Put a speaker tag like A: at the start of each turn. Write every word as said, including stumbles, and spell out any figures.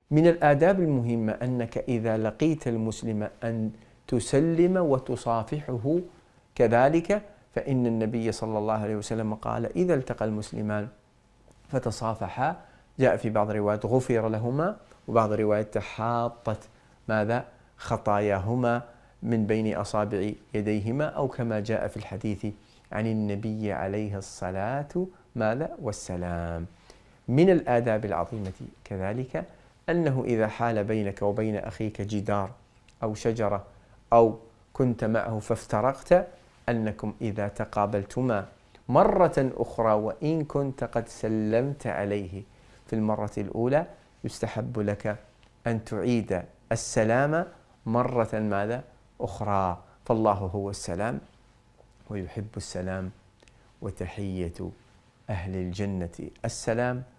A: من الآداب المهمة أنك إذا لقيت المسلم أن تسلم وتصافحه كذلك، فإن النبي صلى الله عليه وسلم قال: إذا التقى المسلمان فتصافحا، جاء في بعض الروايات غفر لهما، وبعض الروايات تحاطت ماذا خطاياهما من بين أصابع يديهما، أو كما جاء في الحديث عن النبي عليه الصلاة ماذا والسلام. من الآداب العظيمة كذلك أنه إذا حال بينك وبين أخيك جدار أو شجرة أو كنت معه فافترقت، أنكم إذا تقابلتما مرة أخرى وإن كنت قد سلمت عليه في المرة الأولى، يستحب لك أن تعيد السلام مرة ماذا أخرى، فالله هو السلام ويحب السلام، وتحية أهل الجنة السلام.